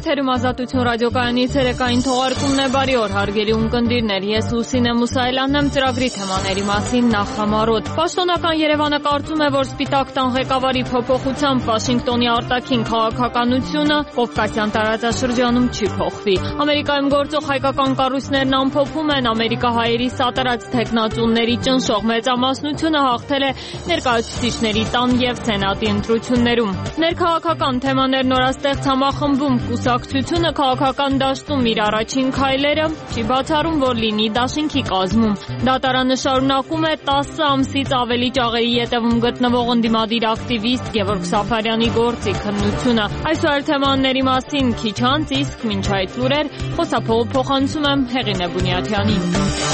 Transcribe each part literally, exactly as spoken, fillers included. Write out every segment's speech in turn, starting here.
Եթերում Ազատություն ռադիոկայանի ցերեկային թողարկումն է, բարի օր հարգելի ունկնդիրներ, ես Լուսինե Մուսայելյանն եմ, ծրագրի թեմաների մասին նախ համառոտ։ Պաշտոնական Երևանը կարծում է, որ Սպիտակ տան ղեկավարի փոփոխությամբ Վաշինգտոնի արտաքին քաղաքականությունը Կովկասյան տարածաշրջանում չի փոխվի։ Ամերիկայում գործող հայկական կառույցներն ամփոփում են, ամերիկահայերի սատարած թեկնածուների ճնշող մեծամասնությունը հաղթել է ներկայացուցիչների տան և սենատի ընտրություններում։ Ներքաղաքական թեմաներ նորաստեղծ համախմբում կուսակցությունը քաղաքական դաշտում իր առաջին քայլերը չի բացառում, որ լինի դաշինքի կազմում։ Դատարանը շարունակում է տասը ամսից ավելի ճաղերի ետևում գտնվող ընդդիմադիր ակտիվիստ Գևորգ Սաֆարյանի գործի քննությունը։ Այսօր թեմաների մասին քիչ անց, իսկ մինչ այդ լուրեր խոսափողը փոխանցում եմ Հեղինե Բունյաթյանին։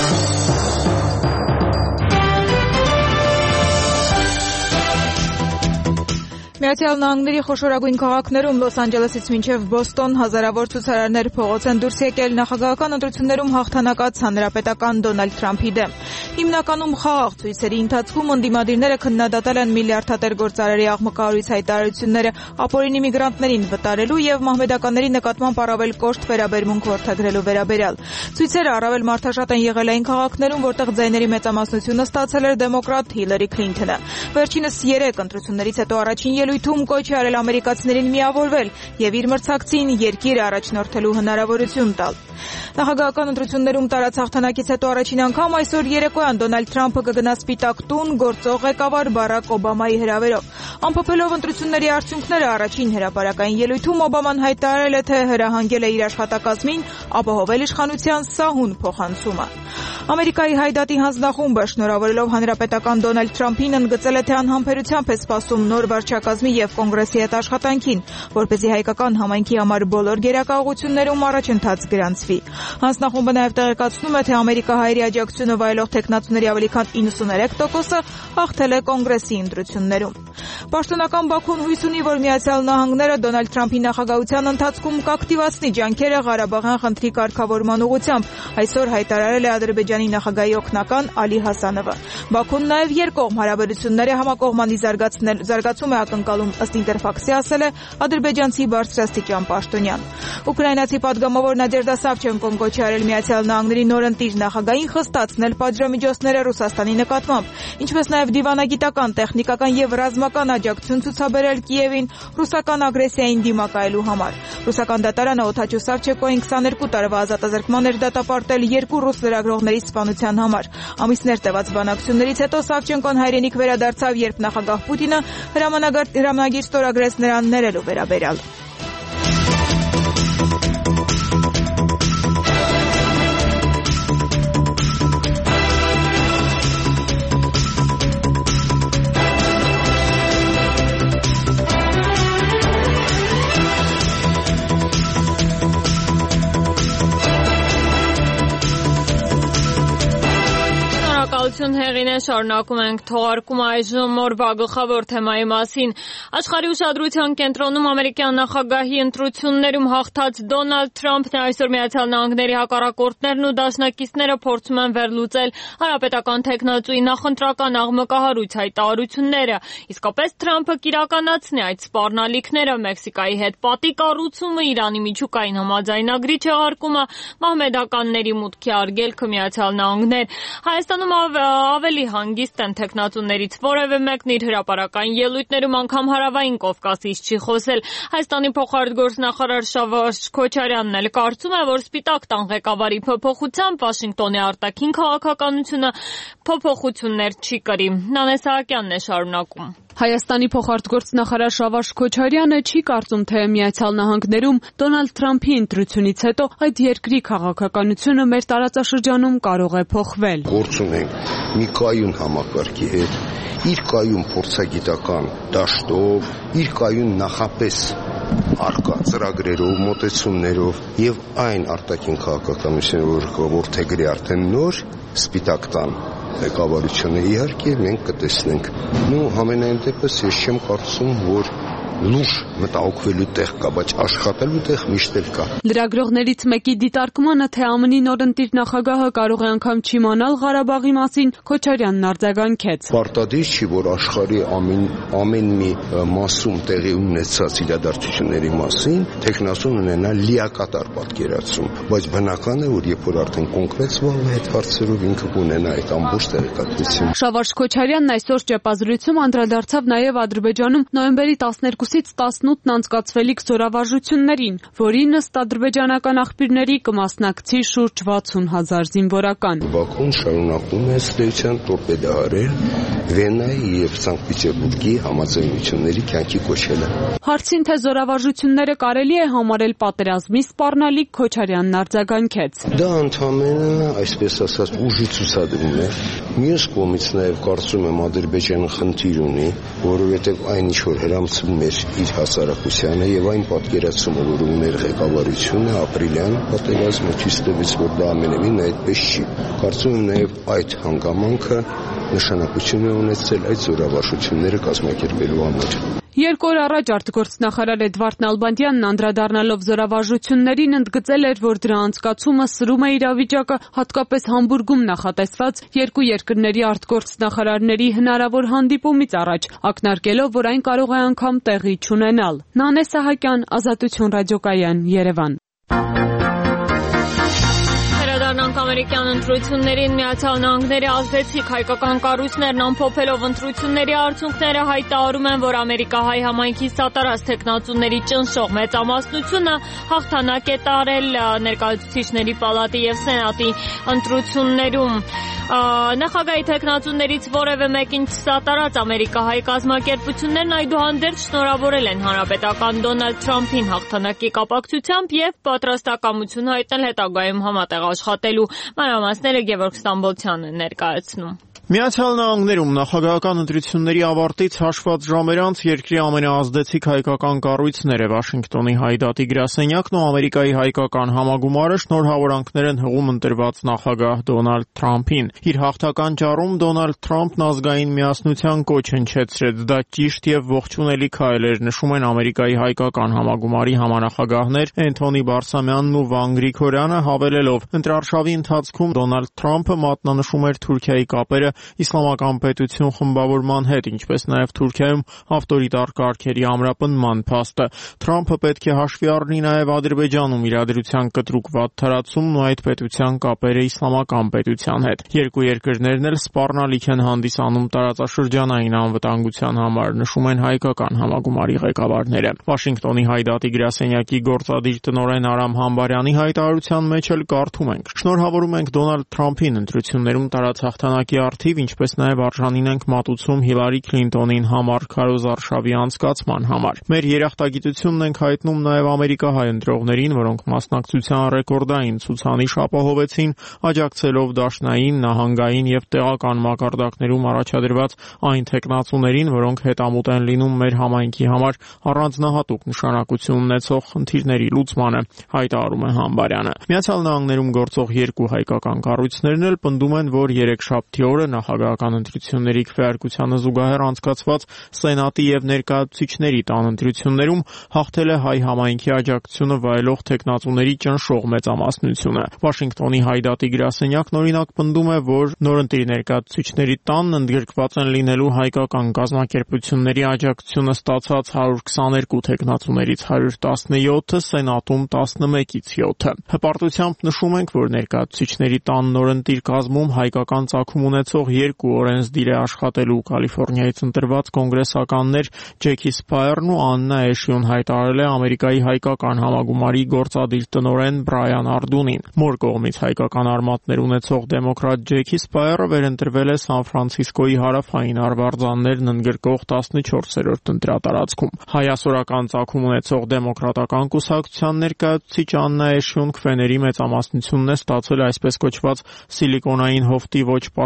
Միացյալ Նահանգների խոշորագույն քաղաքներում Լոս Անջելեսից մինչև Բոստոն հազարավոր ցուցարարներ փողոց են դուրս եկել նախագահական ընտրություններում հաղթանակած հանրապետական Դոնալդ Թրամփի դեմ։ Հիմնականում խաղաղ ցույցերի ընթացքում ընդդիմադիրները քննադատել են միլիարդատեր գործարարի աղմկահարույց հայտարարությունները ապօրինի միգրանտներին վտարելու եւ մահմեդականների նկատմամբ առավել կոշտ վերաբերմունք որդեգրելու վերաբերյալ։ Ցույցերը առավել մարդաշատ են եղել այն քաղաքներում, որտեղ ձայների մեծամասնությունը ստացել էր դեմոկրատ Հիլարի Քլինթոնը։ Վերջինս երեք ընտրություններից հետո առաջին ելույթում կոչ է արել ամերիկացիներին միավորվել եւ իր մրցակցին երկիրը առաջնորդելու հնարավորություն տալ։ Նախագահական ընտրություններում տարած հաղթանակից հետո առաջին անգամ այսօր երեկոյան Դոնալդ Թրամփը կգնա Սպիտակ տուն գործող ղեկավար Բարակ Օբամայի հրավերով։ Ամփոփելով ընտրությունների արդյունքները առաջին հրապարակային ելույթում Օբաման հայտարարել է, թե հրահանգել է իր աշխատակազմին ապահովել իշխանության սահուն փոխանցումը։ Ամերիկայի Հայդատի հանձնախումբը շնորհավորելով հանրապետական Դոնալդ Թրամփին ընդգծել է, թե անհամբերությամբ է սպասում նոր վարչակազմի եւ կոնգրեսի հետ աշխատանքին, որպեսզի հայկական համայնքի համար բոլոր գերակայություններում առաջընթաց գրանցվի։ Հանձնախումբը նաև տեղեկացնում է, թե ամերիկահայերի աջակցությունը վայելող թեկնածուների ավելի քան իննսուներեք տոկոսը հաղթել է կոնգրեսի ընտրություններում։ Պաշտոնական Բաքուն հույս ունի, որ Միացյալ Նահանգները Դոնալդ Թրամփի նախագահության ընթացքում կակտիվացնի ջանքերը Ղարաբաղյան խնդրի կարգավորման ուղղությամբ, այսօր հայտարարել է Ադրբեջանի նախագահի օգնական Ալի Հասանովը։ Բաքուն նաև երկկողմ հարաբերությունները համակողմանի զարգացում է ակնկալում, ըստ Ինտերֆաքսի ասել է ադրբեջանցի բարձրաստիճան պաշտոնյան։ Ուկրաինացի պատգամավոր Նադեժդա Սավչենկոն կոչ է արել Միացյալ Նահանգների նորընտիր նախագահին խստացնել պատժամիջոցները Ռուսաստանի նկատմամբ, ինչպես նաև դիվանագիտական, տեխնիկական եւ ռազմական աջակցություն ցուցաբերել Կիևին ռուսական ագրեսիային դիմակայելու համար։ Ռուսական դատարանը օդաչու Սավչենկոին քսաներկու տարվա ազատազրկման էր դատապարտել երկու ռուս լրագրողների սպանության համար։ Ամիսներ տևած բանակցություններից հետո Սավչենկոն հայրենիք վերադարձավ, երբ նախագահ Պուտինը հրամանագիր ստորագրեց նրան ներելու վերաբերյալ։ Հեղինե, շարունակում ենք թողարկումը այժմ օրվա գլխավոր թեմայի մասին։ Աշխարհի ուշադրության կենտրոնում ամերիկյան նախագահի ընտրություններում հաղթած Դոնալդ Թրամփն այսօր Միացյալ Նահանգների հակառակորդներն ու դաշնակիցները փորձում են վերլուծել հանրապետական թեկնածուի նախընտրական աղմկահարույց հայտարարությունները։ Իսկապես Թրամփը կիրականացնի այդ սպառնալիքները, Մեքսիկայի հետ պատի կառուցումը, Իրանի միջուկային համաձայնագրի չեղարկումը, մահմեդականների մուտքի արգելքը Միացյալ Նահանգներ։ Հայաստանում ավելի հանգիստ են թեկնածուներից որևէ մեկն իր հրապարակային ելույթներում անգամ հարավային Կովկասից չի խոսել։ Հայաստանի փոխարտգործնախարար Շավարժ Քոչարյանն էլ կարծում է, որ Սպիտակ տան ղեկավարի փոփոխությամբ Վաշինգտոնի արտաքին քաղաքականությունը փոփոխություններ չի կրի։ Նանե Սահակյանն է շարունակում։ Հայաստանի փոխարտգործնախարար Շավարժ Քոչարյանը չի կարծում, թե Միացյալ Նահանգներում Դոնալդ Թրամփի ընտրությունից հետո այդ երկրի քաղաքականությունը մեր տարածաշրջանում կարող է փոխվել։ Գործ ունենք մի կայուն համակարգի հետ, իր կայուն փորձագիտական դաշտով, իր կայուն նախապես արկա ծրագրերով, մոտեցումներով եւ այն արտաքին քաղաքականությունը, որ որդեգրի արդեն նոր Սպիտակ տան ղեկավարությունը, իհարկե մենք կտեսնենք։ Նու համենայն դեպս ես չեմ կարծում, որ լուրջ մտահոգվելու տեղ կա, բայց աշխատելու տեղ միշտ էլ կա։ Լրագրողներից մեկի դիտարկմանը, թե ԱՄՆ-ի նորընտիր նախագահը կարող է անգամ չիմանալ Ղարաբաղի մասին, Քոչարյանն արձագանքեց։ Պարտադիր չի, որ աշխարհի ամեն ամեն մի մասում տեղի ունեցած իրադարձությունների մասին տեխնասուն ունենա լիակատար պատկերացում, բայց բնական է, որ երբ որ արդեն կոնկրետ զբաղվի այդ հարցերով, ինքը կունենա այդ ամբողջ տեղեկատվությունը։ Շավարժ Քոչարյանն այսօր ճեպազրույցում անդրադարձավ նաև Ադրբեջանում նոյեմբերի տասներկուսից տասնութն անցկացվելիք զորավարժություններին, որին ըստ ադրբեջանական աղբյուրների կմասնակցի շուրջ վաթսուն հազար զինվորական։ Բաքուն շարունակում է ստեյցիան տորպեդահարել Վենայի եւ Սանկտ Պետերբուրգի համաձայնությունների կյանքի կոչելը։ Հարցին, թե զորավարժությունները կարելի է համարել պատերազմի սպառնալիք, Քոչարյանն արձագանքեց։ Դա ընդհանրապես, այսպես ասած, ուժի ցուցադրում է։ Մյուս կողմից նաև կարծում եմ Ադրբեջանը խնդիր ունի, որովհետև այն ինչ որ հրամցվում էր իր հասարակությանը եւ այն պատկերացումը, որ ուներ ղեկավարությունը, ապրիլյան պատերազմը ցույց տվեց, որ դա ամենևին այդպես չի։ Կարծում եմ նաև այդ հանգամանքը նշանակություն է ունեցել այդ զորավարժությունները կազմակերպելու համար։ Երկու օր առաջ արտգործնախարար Էդվարդ Նալբանդյանն անդրադառնալով զորավարժություններին ընդգծել էր, որ դրա անցկացումը սրում է իրավիճակը, հատկապես Համբուրգում նախատեսված երկու երկրների արտգործնախարարների հնարավոր հանդիպումից առաջ, ակնարկելով, որ այն կարող է անգամ տեղի չունենալ։ Նանե Սահակյան, Ազատություն ռադիոկայան, Երևան։ Ամերիկյան ընտրություններին Միացյալ Նահանգների ազդեցիկ հայկական կառույցներն ամփոփելով ընտրությունների արդյունքները հայտարարում են, որ ամերիկահայ համայնքի սատարած թեկնածուների ճնշող մեծամասնությունը հաղթանակ է տարել ներկայացուցիչների պալատի եւ սենատի ընտրություններում։ Նախագահի թեկնածուներից որևէ մեկին չսատարած ամերիկահայ կազմակերպություններն այդուհանդերձ շնորհավորել են հանրապետական Դոնալդ Թրամփին հաղթանակի կապակցությամբ եւ պատրաստակամություն հայտնել հետագայում համատեղ աշխատելու։ Մանրամասները Գևորգ Ստամբոլցյանը ներկայացնում։ Միացյալ Նահանգներում նախագահական ընտրությունների ավարտից հաշված ժամեր անց երկրի ամենաազդեցիկ հայկական կառույցները Վաշինգտոնի Հայդատի գրասենյակն ու Ամերիկայի հայկական համագումարը շնորհավորանքներ են հղում ընտրված նախագահ Դոնալդ Թրամփին։ Իր հաղթական ճառում Դոնալդ Թրամփն ազգային միասնության կոչ հնչեցրեց, դա ճիշտ եւ ողջունելի քայլ էր, նշում են Ամերիկայի հայկական համագումարի համանախագահներ Էնթոնի Բարսամյանն ու Վան Գրիգորյանը, հավելելով. ընտրարշավի ընթացքում Դոնալդ Թրամփը մատնանշում էր Թուրքիայի կապերը իսլամական պետություն խմբավորման հետ, ինչպես նաև Թուրքիայում ավտորիտար կարգերի ամրապնդման փաստը։ Թրամփը պետք է հաշվի առնի նաև Ադրբեջանում իրադրության կտրուկ վատթարացումն ու այդ պետության կապերը իսլամական պետության հետ։ Երկու երկրներն էլ սպառնալիք են հանդիսանում տարածաշրջանային անվտանգության համար, նշում են հայկական համագումարի ղեկավարները։ Վաշինգտոնի Հայդատի գրասենյակի գործադիր տնօրեն Արամ Համբարյանի հայտարարության մեջ էլ կարդում ենք. շնորհավորում ենք Դոնալդ Թրամփին ընտրություններում տարած հաղթանակի արդիվ, ինչպես նաև արժանին ենք մատուցում Հիլարի Քլինտոնին համար քարոզ արշավի անցկացման համար։ Մեր երախտագիտությունն ենք հայտնում նաև ամերիկահայ ընտրողներին, որոնք մասնակցության ռեկորդային ցուցանիշ ապահովեցին, աջակցելով դաշնային, նահանգային եւ տեղական մակարդակներում առաջադրված այն թեկնածուներին, որոնք հետամուտ են լինում մեր համայնքի համար առանձնահատուկ նշանակություն ունեցող խնդիրների լուծմանը, հայտարարում է Համբարյանը։ Միացյալ Նահանգներում գործող երկու հայկական կառույցներն էլ պնդում են, որ երեքշաբթի օրը նախագահական ընտրությունների քվեարկությանը զուգահեռ անցկացված սենատի եւ ներկայացուցիչների տան ընտրություններում հաղթել է հայ համայնքի աջակցությունը վայելող թեկնածուների ճնշող մեծամասնությունը։ Վաշինգտոնի Հայդատի գրասենյակն օրինակ պնդում է, որ նորընտիր ներկայացուցիչների տանն ընդգրկված են լինելու հայկական կազմակերպությունների աջակցությունը ստացած հարյուր քսաներկու թեկնածուներից հարյուր տասնյոթը, սենատում տասնմեկից յոթը։ Հպարտությամբ նշում ենք, որ ներկայացուցիչների տան նորընտիր կազմում հայկական ծագում ունեցող երկու օրենսդիր է աշխատելու Կալիֆոռնիայից ընտրված կոնգրեսականներ Ջեքի Սփայերն ու Աննա Էշյուն, հայտարարել է Ամերիկայի հայկական համագումարի գործադիր տնօրեն Բրայան Արդունին։ Մոր կողմից հայկական արմատներ ունեցող դեմոկրատ Ջեքի Սփայերը վերընտրվել է Սան Ֆրանցիսկոյի հարավային արվարձաններն ընդգրկող տասնչորսերորդ ընտրատարածքում։ Հայասորական ծագում ունեցող դեմոկրատական կուսակցության ներկայացուցիչ Աննա Էշյուն քվեների մեծամասնությունն է ստացել այսպես կոչված սիլիկոնային հովտի ոչ պաշտոնական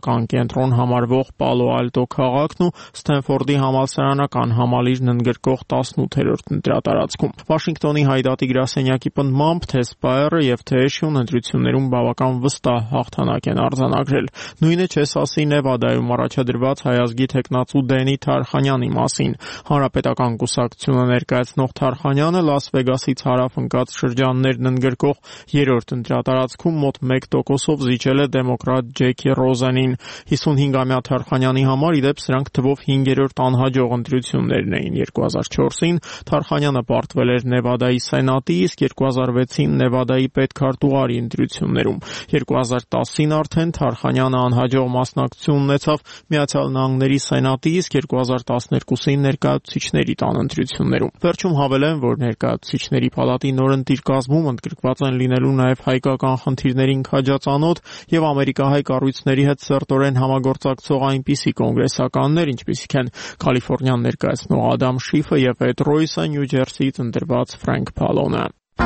պետական կենտրոն համարվող Պալո Ալտո քաղաքն ու Սթենֆորդի համալսարանական համալիրն ընդգրկող տասնութերորդ ընտրատարածքում։ Վաշինգտոնի հայդատի գրասենյակի պնդմամբ թե Սպայերը եւ թե Էշյուն ընտրություններում բավական վստահ հաղթանակ են արձանագրել։ Նույնը չես ասի Նևադայում առաջադրված հայազգի թեկնածու Դենի Թարխանյանի մասին։ Հանրապետական կուսակցությունը ներկայացնող Թարխանյանը Լաս Վեգասից հարավ ընկած շրջաններն ընդգրկող երրորդ ընտրատարածքում մոտ մեկ տոկոսով զիջել է դեմոկրատ Ջեքի Ռոզենին։ հիսունհինգամյա Թարխանյանի համար ի դեպ սրանք թվով հինգերորդ անհաջող ընտրություններն էին։ երկու հազար չորսին Թարխանյանը պարտվել էր Նևադայի սենատի, իսկ երկու հազար վեցին Նևադայի պետքարտուղարի ընտրություններում։ երկու հազար տասին արդեն Թարխանյանը անհաջող մասնակցություն ունեցավ Միացյալ Նահանգների սենատի, իսկ երկու հազար տասներկուսին ներկայացուցիչների տան ընտրություններում։ Վերջում հավելեմ, որ ներկայացուցիչների պալատի նորընտիր կազմում ընդգրկված են լինելու նաև հայկական խնդիրներին քաջածանոթ եւ ամերիկահայ կառույցների հետ սերտորեն համագործակցող այնպիսի կոնգրեսականներ, ինչպիսիք են Կալիֆոռնիան ներկայացնող Ադամ Շիֆը եւ Էդ Ռոյսը, Նյու Ջերսիից ընտրված Ֆրենկ Փալոնը։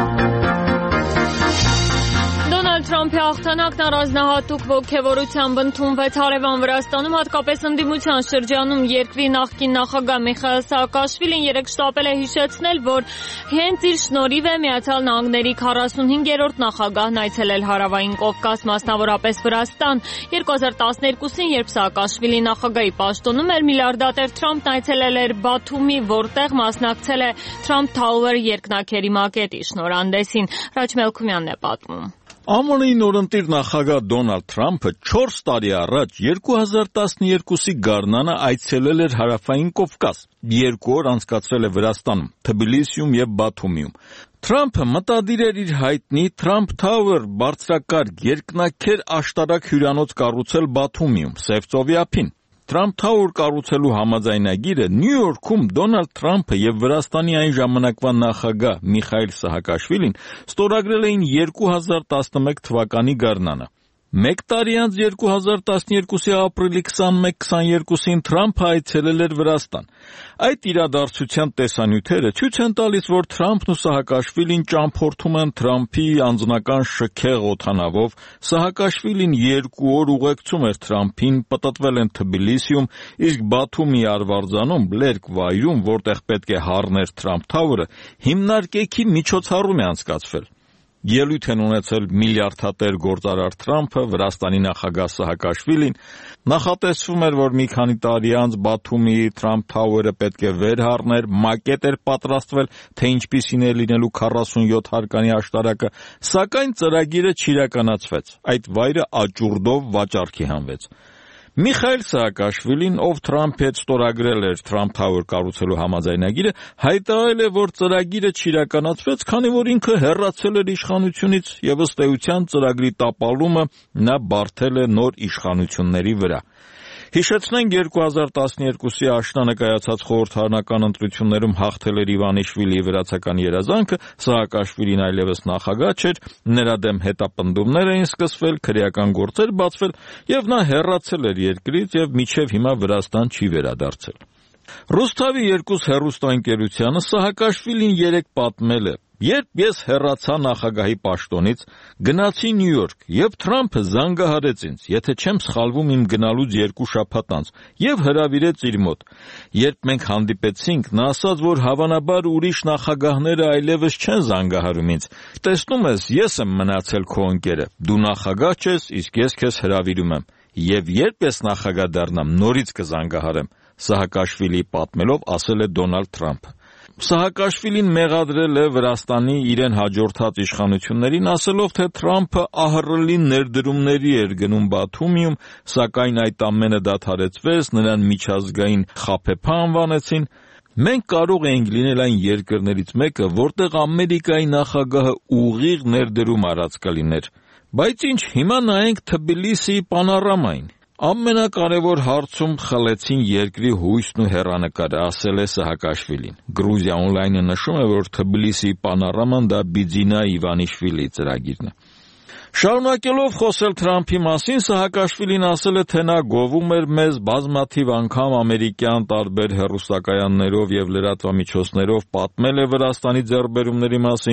Թրամփի հաղթանակն առանձնահատուկ ոգևորությամբ ընդունվեց հարևան Վրաստանում, հատկապես ընդդիմության շրջանում երկրի նախկին նախագահ Միխայիլ Սաակաշվիլին երեկ շտապել է հիշեցնել, որ հենց իր շնորհիվ է Միացյալ Նահանգների քառասունհինգերորդ նախագահն այցելել Հարավային Կովկաս, մասնավորապես Վրաստան։ երկու հազար տասներկուսին, երբ Սաակաշվիլի նախագահի պաշտոնում էր, միլիարդատեր Թրամփն այցելել էր Բաթումի, որտեղ մասնակցել է Trump Tower երկնաքերի մակետի շնորհանդեսին։ Ռաջ Մելքումյանն է պատմում։ ԱՄՆ-ի նորընտիր նախագահ Դոնալդ Թրամփը չորս տարի առաջ երկու հազար տասներկուսի գարնանը այցելել էր Հարավային Կովկաս, երկու օր անցկացրել է Վրաստանում, Թբիլիսիում եւ Բաթումիում։ Թրամփը մտադիր էր իր հայտնի Trump Tower բարձրակարգ երկնաքեր աշտարակ հյուրանոց կառուցել Բաթումիում, Սև ծովի ափին։ Trump Tower կառուցելու համաձայնագիրը Նյու Յորքում Դոնալդ Թրամփը եւ Վրաստանի այն ժամանակվա նախագահ Միխայիլ Սահակաշվիլին ստորագրել էին երկու հազար տասնմեկ թվականի գարնանը։ Մեկ տարի անց երկու հազար տասներկուսի ապրիլի քսանմեկ քսաներկուսին Թրամփը այցելել էր Վրաստան։ Այդ իրադարձության տեսանյութերը ցույց են տալիս, որ Թրամփն ու Սահակաշվիլին ճամփորդում են Թրամփի անձնական շքեղ օդանավով։ Սահակաշվիլին երկու օր ուղեկցում էր Թրամփին, պտտվել են Թբիլիսիում, իսկ Բաթումի Արվարձանում, լերկ վայրում, որտեղ պետք է հառներ Trump Tower-ը, հիմնարկեքի միջոցառում է անցկացվել։ Ելույթ են ունեցել միլիարդատեր գործարար Թրամփը, Վրաստանի նախագահ Սահակաշվիլին։ Նախատեսվում էր, որ մի քանի տարի անց Բաթումի Trump Tower-ը պետք է վեր հառներ, մակետ էր պատրաստվել, թե ինչպիսին է լինելու քառասունյոթ հարկանի աշտարակը, սակայն ծրագիրը չիրականացվեց։ Այդ վայրը աճուրդով վաճառքի հանվեց։ Միխայիլ Սահակաշվիլին, ով Թրամփի հետ ստորագրել էր Trump Tower կառուցելու համաձայնագիրը, հայտարարել է, որ ծրագիրը չիրականացվեց, քանի որ ինքը հեռացել էր իշխանությունից եւ ըստ էության ծրագրի տապալումը նա բարդել է նոր իշխանությունների վրա։ Հիշեցնենք երկու հազար տասներկուսի աշնանը կայացած խորհրդարանական ընտրություններում հաղթել էր Իվանիշվիլիի վրացական երազանքը, Սահակաշվիլին այլևս նախագահ չէր, նրա դեմ հետապնդումներ էին սկսվել, քրեական գործեր բացվել եւ նա հեռացել էր երկրից եւ մինչեւ հիմա Վրաստան չի վերադարձել։ Ռուսթավի երկուս հեռուստաընկերությանը Սահակաշվիլին երեկ պատմել է. Երբ ես հեռացա նախագահի պաշտոնից, գնացի Նյու Յորք եւ Թրամփը զանգահարեց ինձ, եթե չեմ սխալվում իմ գնալուց երկու շաբաթ անց, եւ հրավիրեց իր մոտ։ Երբ մենք հանդիպեցինք, նա ասաց, որ հավանաբար ուրիշ նախագահները այլևս չեն զանգահարում ինձ։ Տեսնում ես, ես եմ մնացել քո ընկերը։ Դու նախագահ ես, իսկ ես քեզ հրավիրում եմ։ Եվ երբ ես նախագահ դառնամ, նորից կզանգահարեմ, Սահակաշվիլի պատմելով ասել է Դոնալդ Թրամփը։ Սահակաշվիլին մեղադրել է Վրաստանի իրեն հաջորդած իշխանություններին, ասելով, թե Թրամփը ահռելի ներդրումների էր գնում Բաթումիում, սակայն այդ ամենը դադարեցվեց, նրան միջազգային խաբեբա անվանեցին։ Մենք կարող էինք լինել այն երկրներից մեկը, որտեղ Ամերիկայի նախագահը ուղիղ ներդրում արած կլիներ։ Բայց ինչ, հիմա նայենք Թբիլիսիի պանորամային։ Ամենակարևոր հարցում խլեցին երկրի հույսն ու հեռանկարը, ասել է Սահակաշվիլին։ Գրուզիա օնլայնը նշում է, որ Թբիլիսիի պանորաման դա Բիձինա Իվանիշվիլիի ծրագիրն է։ Շարունակելով խոսել Թրամփի մասին, Սահակաշվիլին ասել է, թե նա գովում էր մեզ բազմաթիվ անգամ ամերիկյան տարբեր հեռուստակայաններով եւ լրատվամիջոցներով պատմել է Վրաստանի ձեռքբերումների մասին,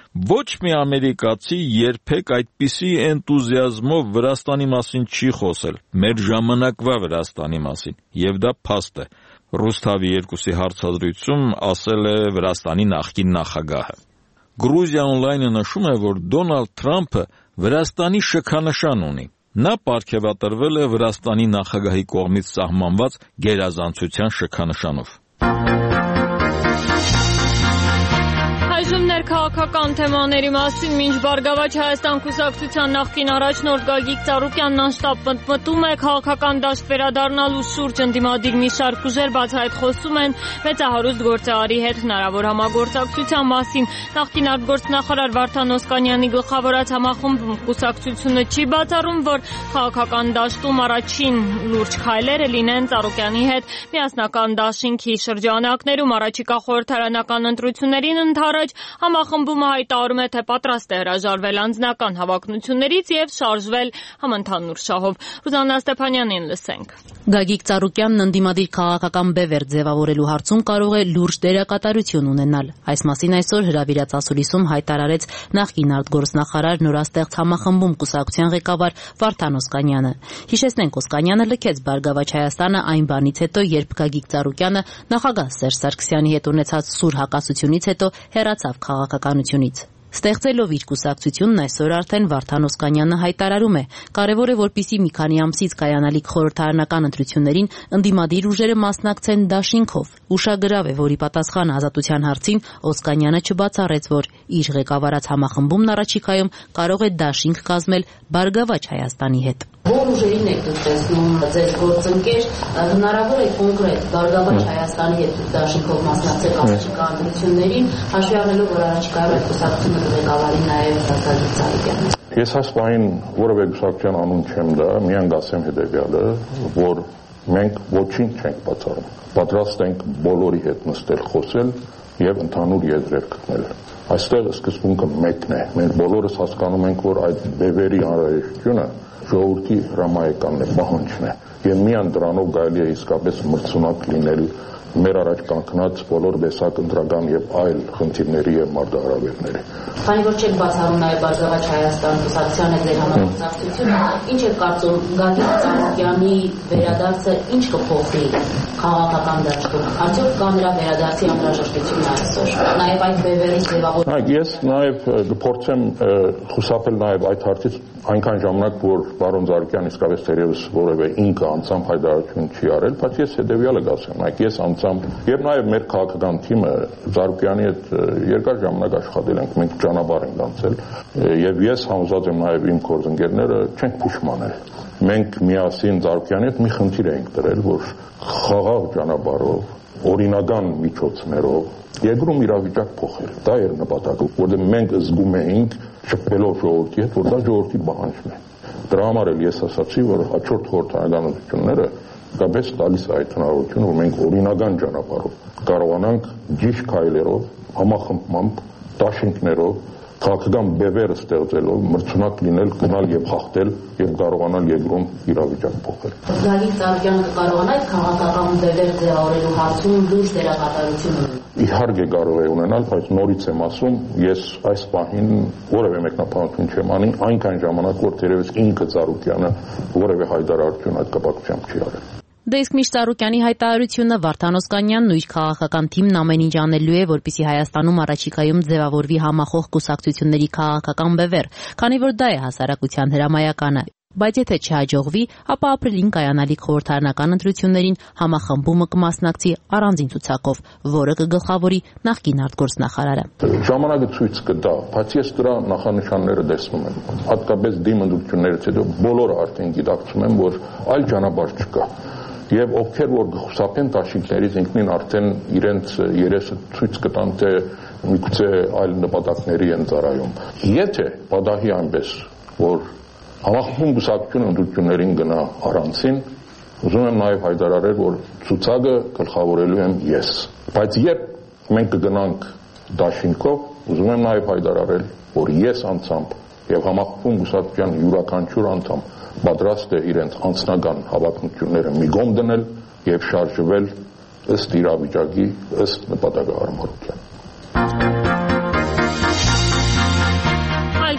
Ոչ մի ամերիկացի երբեք այդպիսի էնտուզիազմով Վրաստանի մասին չի խոսել, մեր ժամանակվա Վրաստանի մասին, եւ դա փաստ է։ Ռուսթավի երկուսի հարցազրույցում ասել է Վրաստանի նախկին նախագահը։ Գրուզիա օնլայնը նշում է, որ Դոնալդ Թրամփը Վրաստանի շքանշան ունի։ Նա պարգևատրվել է Վրաստանի նախագահի կողմից սահմանված գերազանցության շքանշանով։ Այժմ ներքաղաքական թեմաների մասին մինչ Բարգավաճ Հայաստան կուսակցության նախկին առաջնորդ Գագիկ Ծառուկյանն անշտապ մտմտում է քաղաքական դաշտ վերադառնալու շուրջ ընդդիմադիր մի շարք ուժեր բացահայտ խոսում են մեծահարուստ գործարարի հետ հնարավոր համագործակցության մասին։ Նախկին արտգործնախարար Վարդան Օսկանյանի գլխավորած համախմբում կուսակցությունը չի բացառում, որ քաղաքական դաշտում առաջին լուրջ քայլերը լինեն Ծառուկյանի հետ միասնական դաշինքի շրջանակներում առաջիկա խորհրդարանական ընտրություններին ընդառաջ համախմբումը հայտարարում է, թե պատրաստ է հրաժարվել անձնական հավակնություններից եւ շարժվել համընդհանուր շահով։ Ռուզաննա Ստեփանյանին լսենք։ Գագիկ Ծառուկյանն ընդդիմադիր քաղաքական բևեռ ձևավորելու հարցում կարող է լուրջ դերակատարություն ունենալ։ Այս մասին այսօր հրավիրած ասուլիսում հայտարարեց նախկին արտգործնախարար նորաստեղծ համախմբում կուսակցության ղեկավար Վարդան Օսկանյանը։ Հիշեցնենք, Օսկանյանը լքեց Բարգավաճ Հայաստանը այն բանից հետո, երբ Գագիկ Ծառուկյանը նախագահ Սերժ Սարգսյանի հետ ունեցած սուր հակասությունից հետո հեռացավ քաղաքականությունից։ Ստեղծելով իր կուսակցությունն այսօր արդեն Վարդան Օսկանյանը հայտարարում է. կարևոր է, որպեսզի մի քանի ամսից կայանալիք խորհրդարանական ընտրություններին ընդդիմադիր ուժերը մասնակցեն դաշինքով։ Ուշագրավ է, որ ի պատասխան ազատության հարցին Օսկանյանը չբացառեց, որ իր ղեկավարած համախմբումն առաջիկայում կարող է դաշինք կազմել Բարգավաճ Հայաստանի հետ։ Որ ուժերին եք դուք տեսնում ձեր գործընկեր, հնարավոր է կոնկրետ Բարգավաճ Հայաստանի հետ դուք դաշինքով մասնակցեք առաջիկա ընտրություններին, հաշվի առնելով, որ առաջիկայում այդ կուսակցությունը ղեկավարի նաև Գագիկ Ծառուկյանը։ Ես այս պահին որևէ կուսակցության անուն չեմ դա, միայն ասեմ հետևյալը, որ մենք ոչինչ չենք բացառում։ Պատրաստ ենք բոլորի հետ նստել, խոսել եւ ընդհանուր եզրեր գտնել։ Այստեղ սկզբունքը մեկն է։ Մենք բոլորս հասկանում ենք, որ այդ բևերի անհրաժեշտությունը ժողովրդի հրամայականն է, պահանջն է։ Եվ միան դրանով կարելի է իսկապես մրցունակ լինել մեր առաջ կանգնած բոլոր բեսակ ընտրական եւ այլ խնդիրների եւ մարտահրավերների։ Քանի որ չեք բացառում նաեւ Բարգավաճ Հայաստան կուսակցության հետ ձեր համագործակցությունը, ինչ եք կարծում Գագիկ Ծառուկյանի վերադարձը ինչ կփոխի քաղաքական դաշտում։ Արդյոք կա նրա վերադարձի անհրաժեշտությունը այսօր։ Նաեւ այդ բևերի ձևավորումը։ Այ ես նաեւ կփորձեմ խուսափել նաեւ այդ հարցից այնքան ժամանակ, որ պարոն Ծառուկյանը իսկապես թերևս որևէ ինքը անձամբ հայտարարություն չի արել, բայց ես հետեւյալը կասեմ, այ ես անձամբ եւ նաեւ մեր քաղաքական թիմը Ծառուկյանի հետ երկար ժամանակ աշխատել ենք, մենք ճանապարհ ենք անցել եւ ես համոզված եմ նաեւ իմ գործընկերները չենք փոշմանել։ Մենք միասին Ծառուկյանի հետ մի խնդիր ենք դրել, որ խաղաղ ճանապարհով, օրինական միջոցներով երկրում իրավիճակ փոխել։ Դա էր նպատակը, որտեղ մենք զգում էինք շփվելով ժողովրդի հետ, որ դա ժողովրդի պահանջն է։ Դրա համար էլ ես ասացի, որ հաջորդ խորհրդարանական ընտրությունները կապես տալիս է այդ հնարավորությունը, որ մենք օրինական ճանապարհով կարողանանք ճիշտ քայլերով, համախմբմամբ, դաշինքներով, քաղաքական բևեր ստեղծելով մրցունակ լինել, գնալ եւ հաղթել եւ կարողանալ երկրում իրավիճակ փոխել։ Գագիկ Ծառուկյանը կկարողանա այդ քաղաքական բևեր ձևավորելու հարցում լուրջ դերակատարություն ունենալ։ Իհարկե կարող է ունենալ, բայց նորից եմ ասում, ես այս պահին որևէ մեկնաբանություն չեմ անի, այնքան ժամանակ որ թերևս ինքը Ծառուկյանը որևէ հայտարարություն այդ կապակցությամբ չի արել։ Դե իսկ միշտ Ծառուկյանի հայտարարությունը Վարդան Օսկանյանն ու իր քաղաքական թիմն ամեն ինչ անելու է, որպեսզի Հայաստանում առաջիկայում ձևավորվի համախոհ կուսակցությունների քաղաքական բևեռ, քանի որ դա է հասարակության հրամայականը։ Բայց եթե չհաջողվի, ապա ապրիլին կայանալիք խորհրդարանական ընտրություններին համախմբումը կմասնակցի առանձին ցուցակով, որը կգլխավորի նախկին արտգործնախարարը։ Ժամանակը ցույց կտա, բայց ես դրա նախանշանները տեսնում եմ։ Հատկապես դիմ ընտրություններից հետո բոլորը արդեն գիտակցում են, որ այլ ճանապարհ չկա։ Եվ ովքեր որ խուսափեն դաշինքներից ինքնին արդեն իրենց երեսը ցույց կտան, թե միգուցե այլ նպատակների են ծառայում։ Եթե պատահի այնպես, որ համախմբում կուսակցությունը ընտրություններին գնա առանցին, ուզում եմ նաև հայտարարել, որ ցուցակը գլխավորելու եմ ես։ Բայց երբ մենք կգնանք դաշինքով, ուզում եմ նաև հայտարարել, որ ես անձամբ եւ համախմբում կուսակցության յուրաքանչյուր անդամ պատրաստ է իրենց անձնական հավակնությունները մի կողմ դնել եւ շարժվել ըստ իրավիճակի, ըստ նպատակահարմարության։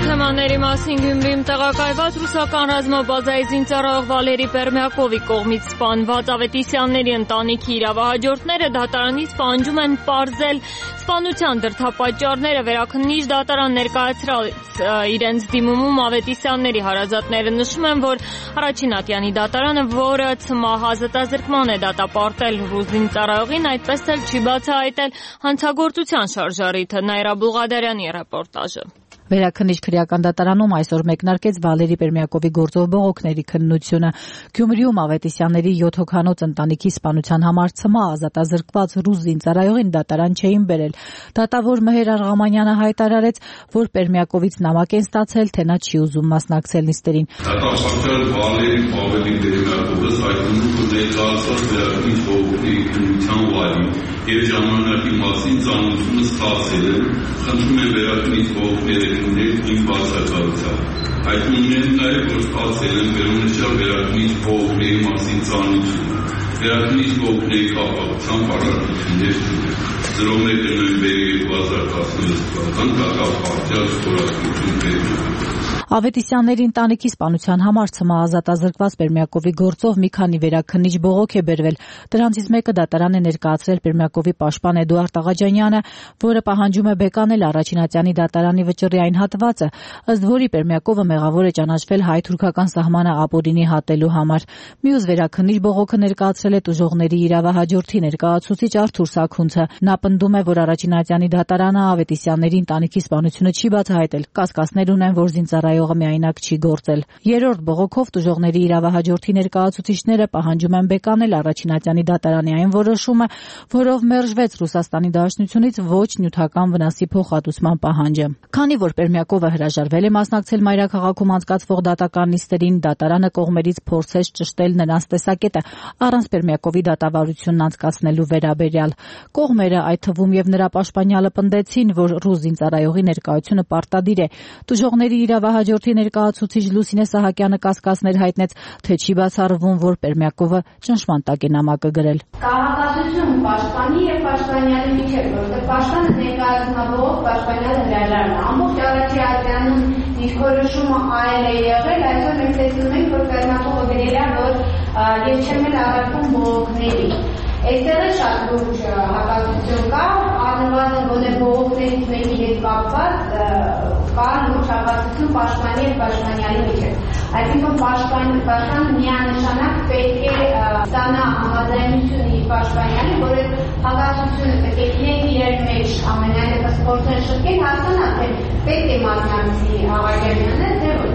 Թեմաների մասին Գյումրիում տեղակայված ռուսական ռազմաբազայի զինծառայող Վալերի Պերմյակովի կողմից սպանված Ավետիսյանների ընտանիքի իրավահաջորդները դատարանից պահանջում են պարզել սպանության դրդապատճառները։ Վերաքննիչ դատարան ներկայացրած իրենց դիմումում Ավետիսյանների հարազատները նշում են, որ առաջին ատյանի դատարանը, որը ցմահ ազատազրկման է դատապարտել ռուս զինծառայողին, այդպես էլ չի բացահայտել հանցագործության շարժառիթը։ Նայրա Բուլղադարյանի ռեպորտաժը։ Վերաքննիչ քրեական դատարանում այսօր մեկնարկեց Վալերի Պերմյակովի գործով բողոքների քննությունը։ Գյումրիում Ավետիսյանների յոթ հոգանոց ընտանիքի սպանության համար ցմահ ազատազրկված ռուս զինծառայողին դատարան չէին բերել։ Դատավոր Մեհեր Արղամանյանը հայտարարեց, որ Պերմյակովից նամակ են ստացել, թե նա չի ուզում մասնակցել նիստերին։ Դատապարտյալ Վալերի Պավելի Պերմյակովը հայտնում է ներկայացված վերաքննիչ բողոքների քննության վայրին եւ ժամանակի մասին ծանոթությունը ստացել է։ Խնդրում եմ վերաքննիչ բողոքները իմ բացակայությամբ։ Հայտնում եմ նաև, որ ստացել եմ վերոնշյալ վերաքննիչ բողոքների մասին ծանոթությունը։ Վերաքննիչ բողոքների կապակցությամբ առարկություններ չունեմ։ zero one նոյեմբեր երկու հազար տասնյոթ թվական դատապարտյալ խորհրդություն Պերմյակով։ Ավետիսյանների ընտանիքի սպանության համար ցմահ ազատազրկված Պերմյակովի գործով մի քանի վերաքննիչ բողոք է բերվել։ Դրանցից մեկը դատարան է ներկայացրել Պերմյակովի պաշտպան Էդուարդ Աղաջանյանը, որը պահանջում է բեկանել առաջին ատյանի դատարանի վճռի այն հատվածը, ըստ որի Պերմյակովը մեղավոր է ճանաչվել հայ-թուրքական սահմանը ապօրինի հատելու համար։ Մյուս վերաքննիչ բողոքը ներկայացրել է տուժողների իրավահաջորդի ներկայացուցիչ Արթուր Սաքունցը։ Նա պնդում է, որ առաջին ատյանի դատարանը Ավետիսյանների ընտանիքի սպանությունը չի բացահայտել, կասկածներ ունեն, որ զինծառայողը միայնակ չի գործել։ Երրորդ բողոքով տուժողների իրավահաջորդի ներկայացուցիչները պահանջում են բեկանել առաջին ատյանի դատարանի այն որոշումը, որով մերժվեց Ռուսաստանի Դաշնությունից ոչ նյութական վնասի փոխհատուցման պահանջը։ Քանի որ Պերմյակովը հրաժարվել է մասնակցել մայրաքաղաքում անցկացվող դատական նիստերին, դատարանը կողմերից փորձեց ճշտել նրանց տեսակետը առանց Պերմյակովի դատավարությունն անցկացնելու վերաբերյալ։ Կողմերը, այդ թվում եւ նրա պաշտպանյալը, պնդեցին, որ ռուս զինծառայողի ներկայությունը պարտադիր է։ Տուժողների իրավահաջորդի ներկայացուցիչ Լուսինե Սահակյանը կասկածներ հայտնեց, թե չի բացառվում, որ Պերմյակովը ճնշման տակ է նամակը գրել։ Կահապատություն պաշտպանի եւ պաշտպանյալի միջեւ, որտեղ պաշտպանը ներկայացնող պաշտպանյալը հրաժարվում է։ Ամբողջ առաջի ատյանում դիրքորոշումը այլ է եղել, այսօր մենք տեսնում ենք, որ Պերմյակովը գրել է, որ ես չեմ էլ առարկում բողոքների։ Այստեղ է շատ լուրջ հակասություն կա, առնվազն գոնե բողոքներից մեկի հետ կապված կա լուրջ հակասություն պաշտպանի եւ պաշտպանյալի միջեւ։ Այսինքն պաշտպանը միանշանակ պետք է ստանա համաձայնություն իր պաշտպանյալի, որ այդ հակասությունը պետք է իրենք իրար մեջ ամենայնպես փորձեն շտկել, հասկանալ, թե պետք է մասնակցի Աղաջանյանը, թե ոչ։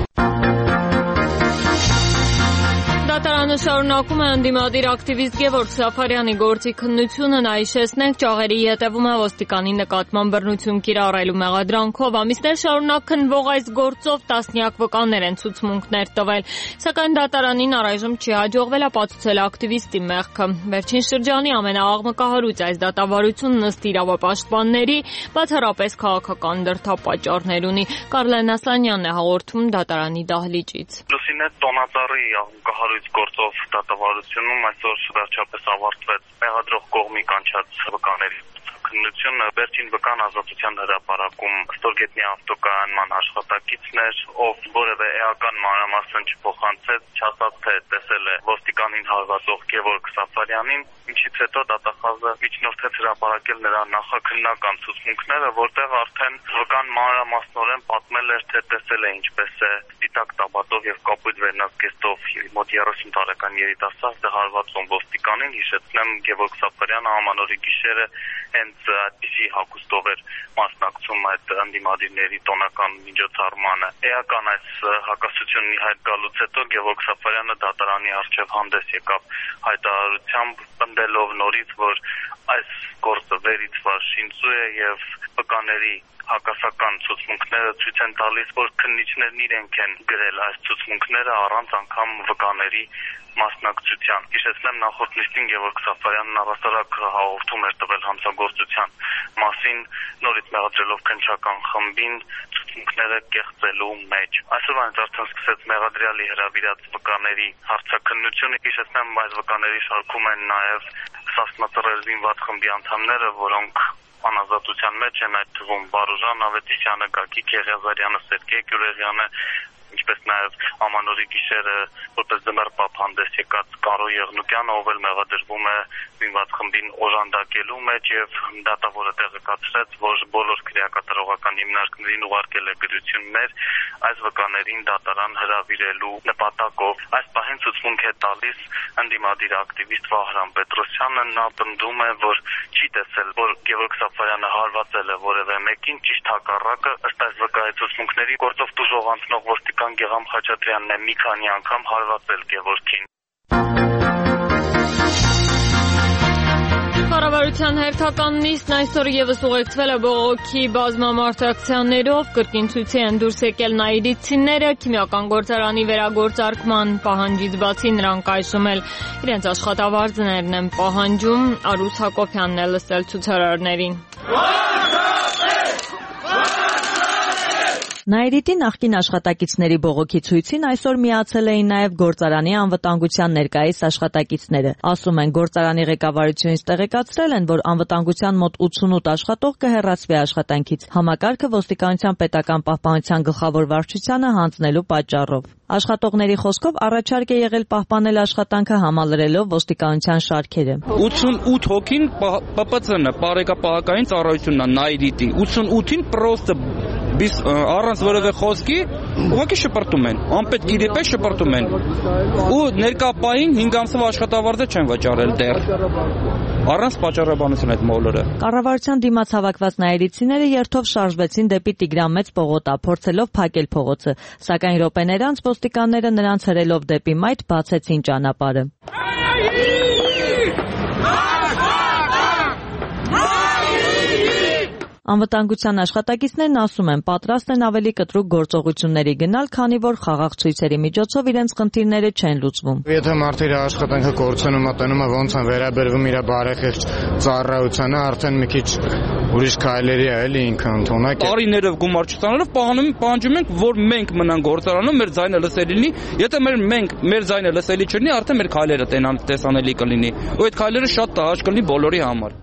Դատարանը շարունակում է ընդդիմադիր ակտիվիստ Գևորգ Սաֆարյանի գործի քննությունը։ Նա հիշեցնենք, ճաղերի ետևում է ոստիկանի նկատմամբ բռնություն կիրառելու մեղադրանքով։ Ամիսներ շարունակ քննվող այս գործով տասնյակ վկաներ են ցուցմունքներ տվել, սակայն դատարանին առայժմ չի հաջողվել ապացուցել ակտիվիստի մեղքը։ Վերջին շրջանի ամենաաղմկահարույց այս դատավարությունն ըստ իրավապաշտպանների բացառապես քաղաքական դրդապատճառներ ունի։ Կարլեն Ասլանյանն է հաղորդում դատարանի դահլիճից։ Լուսինե Տոնածառի աղմկահարույց գործով դատավարությունում այսօր վերջապես ավարտվեց մեղադրող կողմի կանչած վկաների քննությունը։ Վերջին վկան ազատության հրապարակում Ստորգետնյա ավտոկայանման աշխատակիցներ, ով որևէ էական մանրամասն չփոխանցեց, չասաց, թե տեսել է ոստիկանին հարվածող Գևորգ Սաֆարյանին, ինչից հետո դատախազը միջնորդեց հրապարակել նրա նախաքննական ցուցմունքները, որտեղ արդեն վկան մանրամասնորեն պատմել էր, թե տեսել է ինչպես է սպիտակ տաբատով եւ կապույտ վերնազգեստով մոտ երեսուն տարեկան երիտասարդը հարվածում ոստիկանին։ Հիշեցնեմ, Գևորգ Սաֆարյանը ամանորի գիշերը հենց այդպիսի հագուստով էր մասնակցում այդ ընդդիմադիրների տոնական միջոցառմանը։ Էական այս հակասությունն ի հայտ գալուց հետո Գևորգ Սաֆարյանը դատարանի առջև հանդես եկավ հայտարարությամբ, պնդելով նորից, որ այս գործը վերիծված շինծու է եւ վկաների հակասական ցուցմունքները ցույց են տալիս, որ քննիչներն իրենք են գրել այս ցուցմունքները առանց անգամ վկաների մասնակցության։ Հիշեցնեմ, նախորդ նիստին Գևորգ Սաֆարյանն առասարակ հաղորդում էր տվել հանցագործության մասին, նորից մեղադրելով քննչական խմբին ցուցմունքները կեղծելու մեջ։ Այսօրվանից արդեն սկսեց մեղադրյալի հրավիրած վկաների հարցաքննությունը։ Հիշեցնեմ, այս վկաների շարքում են նաև Սասնա Ծռեր զինված խմբի անդամները, որոնք անազատության մեջ են, այդ թվում Բարոժան Ավետիսյանը, Գագիկ Եղիազարյանը, Սերգեյ Գյուրեղյանը, ինչպես նաև Ամանորի գիշերը որպես ձմեռ պապ հանդես եկած Կարո Եղնուկյանը, ով էլ մեղադրվում է զինված խմբին օժանդակելու մեջ եւ դատավորը տեղեկացրեց, որ բոլոր քրեակատարողական հիմնարկներին ուղարկել է գրություններ այս վկաներին դատարան հրավիրելու նպատակով։ Այս պահին ցուցմունք է տալիս ընդդիմադիր ակտիվիստ Վահրամ Պետրոսյանը, նա պնդում է, որ չի տեսել, որ Գևորգ Սաֆարյանը հարվածել է որևէ մեկին, ճիշտ հակառակը, ըստ այս վկայի ցուցմունքների գործով տուժող անցնող ոստիկան Գեգամ Խաչատրյանն է մի քանի անգամ հարվածել Գևորգին։ Կառավարության հերթական նիստն այսօր եւս ուղեկցվել է բողոքի բազմամարդակցություններով, կրկին ցույցի են դուրս եկել նայիրիցիները, քիմիական գործարանի վերագործարկման պահանջից բացի նրանք այժմ էլ իրենց աշխատավարձներն են պահանջում, Արուս Հակոբյանն է լսել ցուցարարներին։ Նայիրիտի նախկին աշխատակիցների բողոքի ցույցին այսօր միացել էին նաև գործարանի անվտանգության ներկայիս աշխատակիցները։ Ասում են, գործարանի ղեկավարությունից տեղեկացրել են, որ անվտանգության մոտ ութսունութ աշխատող կհեռացվի աշխատանքից համակարգը ոստիկանության պետական պահպանության գլխավոր վարչությանը հանձնելու պատճառով։ Աշխատողների խոսքով առաջարկ է եղել պահպանել աշխատանքը համալրելով ոստիկանության շարքերը։ ութսունութ հոգին Պ Պ Ց-ն է, բարեկապահական ծառայությունն է, Նայիրիտի, ութսունութին պրոստը Biz առանց որևէ խոսքի ուղղակի շպրտում են, անպետք իրի պես շպրտում են։ Ու ներկա պահին հինգ ամսով աշխատավարձը չեն վճարել դեռ։ Առանց պատճառաբանություն այդ մոլորը։ Կառավարության դիմաց հավաքված նայիրիցիները երթով շարժվեցին դեպի Տիգրան Մեծ պողոտա, փորձելով փակել փողոցը, սակայն րոպեներ անց ոստիկանները նրանց հրելով դեպի մայթ բացեցին ճանապարհը։ Անվտանգության աշխատակիցներն ասում են, պատրաստ են ավելի կտրուկ գործողությունների գնալ, քանի որ խաղաղ ցույցերի միջոցով իրենց խնդիրները չեն լուծվում։ Եթե մարդը իր աշխատանքը կորցնում է, տնում է ոնց են վերաբերվում իր բարեխիղճ ծառայությանը, արդեն մի քիչ ուրիշ քայլերի է էլի ինքը ընդունակ է։ Տարիներով գումար չստանալով պահանջում ենք, որ մենք մնանք գործարանում, մեր ձայնը լսելի լինի։ Եթե մեր մենք մեր ձայնը լսելի չլինի, արդեն մեր քայլերը տեսանելի կլինի։ Ու այդ քայլերը շատ տհաճ կլինի բոլորի համար։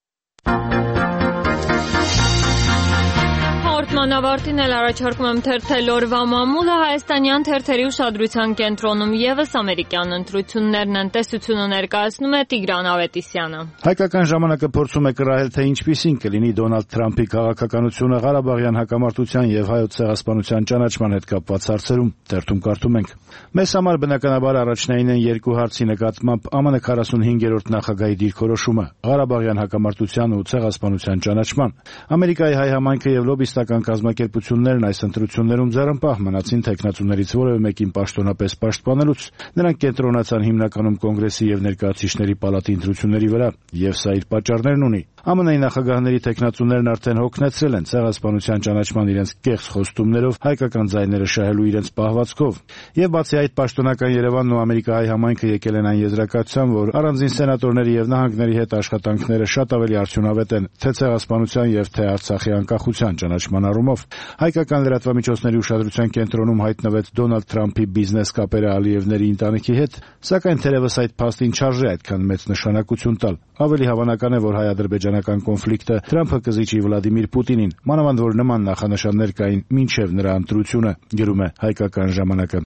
Մանավարտին էլ առաջարկում եմ թերթել օրվա մամուլը, հայաստանյան թերթերի ուշադրության կենտրոնում եւս ամերիկյան ընտրություններն են, տեսությունը ներկայացնում է Տիգրան Ավետիսյանը։ Հայկական ժամանակը փորձում է կռահել, թե ինչպիսին կլինի Դոնալդ Թրամփի քաղաքականությունը Ղարաբաղյան հակամարտության եւ հայոց ցեղասպանության ճանաչման հետ կապված հարցերում, թերթում կարդում ենք. Մեզ համար բնականաբար առաջնային են երկու հարցի նկատմամբ Ա Մ Ն քառասունհինգերորդ նախագահի դիրքորոշումը Ղարաբաղյան հակամարտության ու ցեղասպանության ճանաչման։ Ամերիկայի հայ համայնքը եւ լոբիստական կազմակերպություններն այս ընտրություններում ձեռնպահ մնացին թեկնածուներից որևէ մեկին պաշտոնապես պաշտպանելուց, նրանք կենտրոնացան հիմնականում կոնգրեսի եւ ներկայացուցիչների պալատի ընտրությունների վրա, եւ սա իր պատճառներն ունի։ Ա Մ Ն-ի նախագահների թեկնածուներն արդեն հոգնեցրել են ցեղասպանության ճանաչման իրենց կեղծ խոստումներով, հայկական ձայները շահելու իրենց պահվածքով։ Եվ բացի այդ, պաշտոնական Երևանն ու Ամերիկայի հայ-համայնքը եկել են այն եզրակացության, որ առանձին սենատորների եւ նահանգների հետ աշխատանքները շատ ավելի արդյունավետ են թե ցեղասպանության եւ թե Արցախի անկախության ճանաչման առումով։ Հայկական լրատվամիջոցների ուշադրության կենտրոնում հայտնվեց Դոնալդ Թրամփի բիզնես կապերը Ալիևների ընտանիքի հետ, սակայն թերևս այդ փաստին չարժե այդքան մեծ նշանակություն տալ։ Ավելի հավանական է, որ հայ-ադրբեջանական կոնֆլիկտը Թրամփը կզիջի Վլադիմիր Պուտինին, մանավանդ որ նման նախանշաններ կային մինչև նրա ընտրությունը, գրում է Հայկական ժամանակը։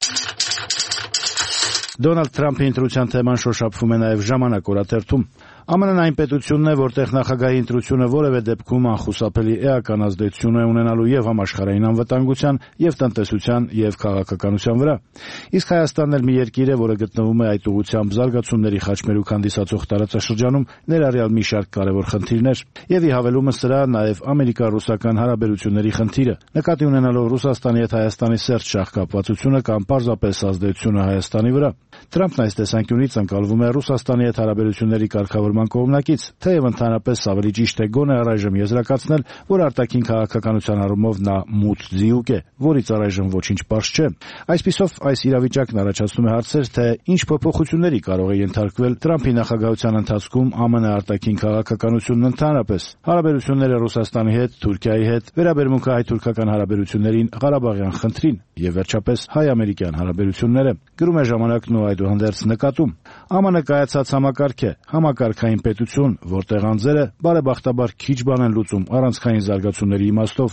Դոնալդ Թրամփի ընտրության թեման շոշափվում է նաև Ժամանակ օրաթերթում։ Ա Մ Ն-ն այն պետությունն է, որտեղ նախագահի ընտրությունը որևէ դեպքում անխուսափելի էական ազդեցություն է ունենալու եւ համաշխարհային անվտանգության, եւ տնտեսության, եւ քաղաքականության վրա։ Իսկ Հայաստանն էլ մի երկիր է, որը գտնվում է այդ ուղղությամբ զարգացումների խաչմերուկ հանդիսացող տարածաշրջանում, ներառյալ մի շարք կարևոր խնդիրներ, եւ ի հավելումս սրա նաև ամերիկա-ռուսական հարաբերությունների խնդիրը, նկատի ունենալով Ռուսաստանի հետ Հայաստանի սերտ շահկապվածությունը կամ պարզապես ազդեցությունը Հայաստանի վրա։ Թրամփն այս տեսանկյունից ընկալվում է Ռուսաստանի հետ հարաբերությունների կարգավորման կողմնակից, թեև ընդհանրապես ավելի ճիշտ է գոնե առայժմ եզրակացնել, որ արտաքին քաղաքականության առումով նա մութ ձիուկ է, որից առայժմ ոչինչ պարզ չէ։ Այսպիսով, այս իրավիճակն առաջացնում է հարցեր, թե ինչ փոփոխությունների կարող է ենթարկվել Թրամփի նախագահության ընթացքում Ա Մ Ն արտաքին քաղաքականությունն ընդհանրապես, հարաբերությունները Ռուսաստանի հետ, Թուրքիայի հետ, վերաբերմունքը հայ-թուրքական հարաբերություններին, Ղարաբաղյան խնդրին եւ վերջապես հայ-ամերիկյան հարաբերությունները։ Գրում է Ժամանակն ու այդուհանդերձ նկատում։ ԱՄՆ կայացած համակարգ է, համակարգային պետություն, որտեղ անձերը բարեբախտաբար քիչ բան են լուծում առանցքային զարգացումների իմաստով։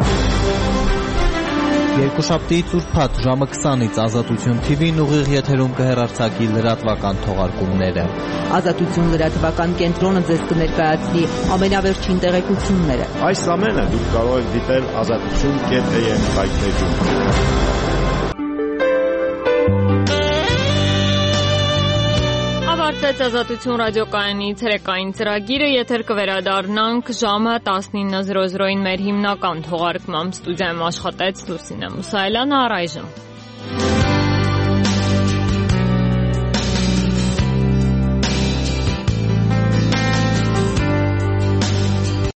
Երկուշաբթիից ուրբաթ ժամը քսանից Ազատություն թի վին ուղիղ եթերում կհեռարձակի լրատվական թողարկումները։ Ազատություն լրատվական կենտրոնը ձեզ կներկայացնի ամենավերջին տեղեկությունները։ Այս ամենը դուք կարող եք դիտել ազատություն կետ է եմ վայթեջում։ Ավարտվեց Ազատություն ռադիոկայանի ցերեկային ծրագիրը, եթեր կվերադառնանք ժամը տասնինը զրո զրոին մեր հիմնական թողարկմամբ։ Ստուդիայում աշխատեց Լուսինե Մուսայելյանը, առայժմ։